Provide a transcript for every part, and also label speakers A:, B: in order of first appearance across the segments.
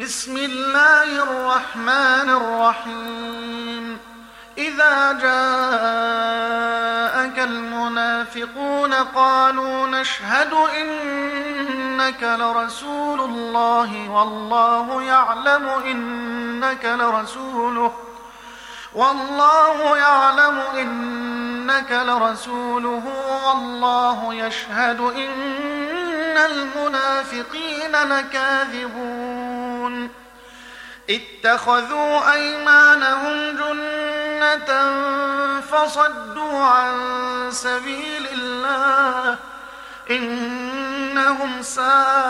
A: بسم الله الرحمن الرحيم. إذا جاءك المنافقون قالوا نشهد إنك لرسول الله والله يعلم إنك لرسوله والله يشهد إن المنافقين لكاذبون. اتخذوا أيمانهم جنة فصدوا عن سبيل الله إنهم ساء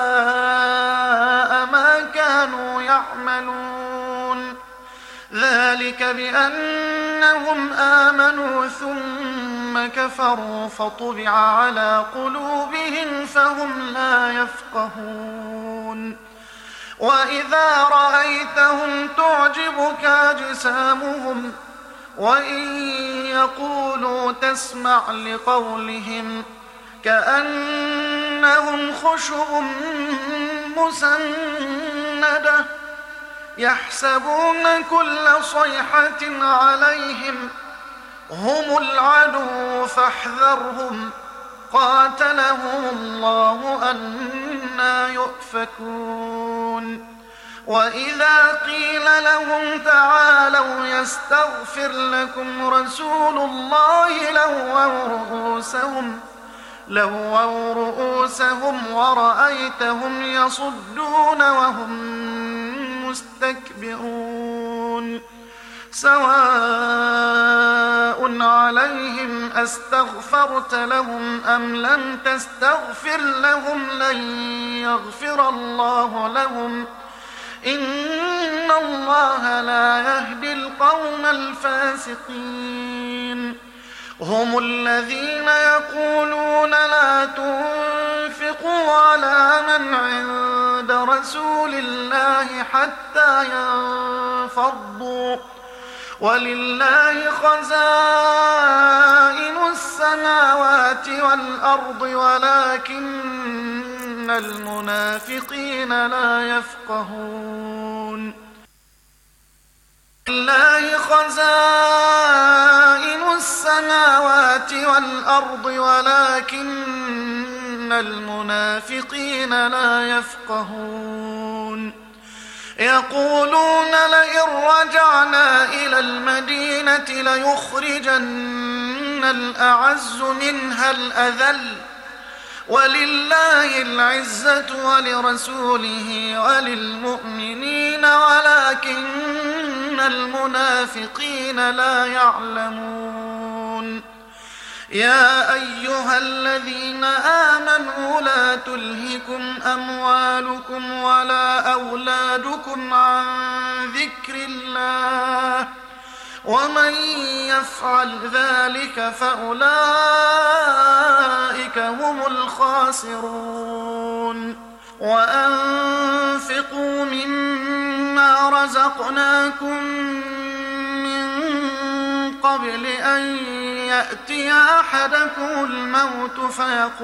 A: ما كانوا يعملون. ذلك بأنهم آمنوا ثم كفروا فطبع على قلوبهم فهم لا يفقهون. وإذا رأيتهم تعجبك أجسامهم وإن يقولوا تسمع لقولهم كأنهم خشب مسندة يحسبون كل صيحة عليهم هم العدو فاحذرهم قاتلهم الله أنى يؤفكون. وإذا قيل لهم تعالوا يستغفر لكم رسول الله لووا رؤوسهم ورأيتهم يصدون وهم مستكبرون. سواء عليهم أستغفرت لهم أم لم تستغفر لهم لن يغفر الله لهم إن الله لا يهدي القوم الفاسقين. هم الذين يقولون لا تنفقوا على من عند رسول الله حتى ينفضوا ولله خزائن السماوات والأرض ولكن المنافقين لا يفقهون. لله خزائن السماوات والأرض ولكن المنافقين لا يفقهون. يقولون لئن رجعنا إلى المدينة ليخرجن الأعز منها الأذل ولله العزة ولرسوله وللمؤمنين ولكن المنافقين لا يعلمون. يا أيها الذين آمنوا لا تلهكم أموالكم ولا أولادكم عن ذكر الله ومن يفعل ذلك فأولئك هم الخاسرون. وأنفقوا مما رزقناكم من قبل أن يأتي أحدكم الموت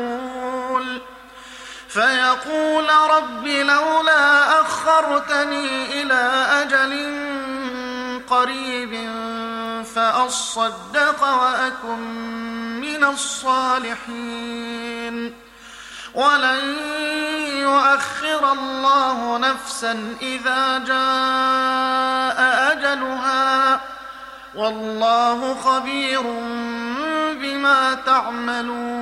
A: فيقول رب لولا أخرتني إلى أجل قريب فأصدق وأكن من الصالحين ولن يؤخر الله نفسا إذا جاء أجلها والله خبير بما تعملون.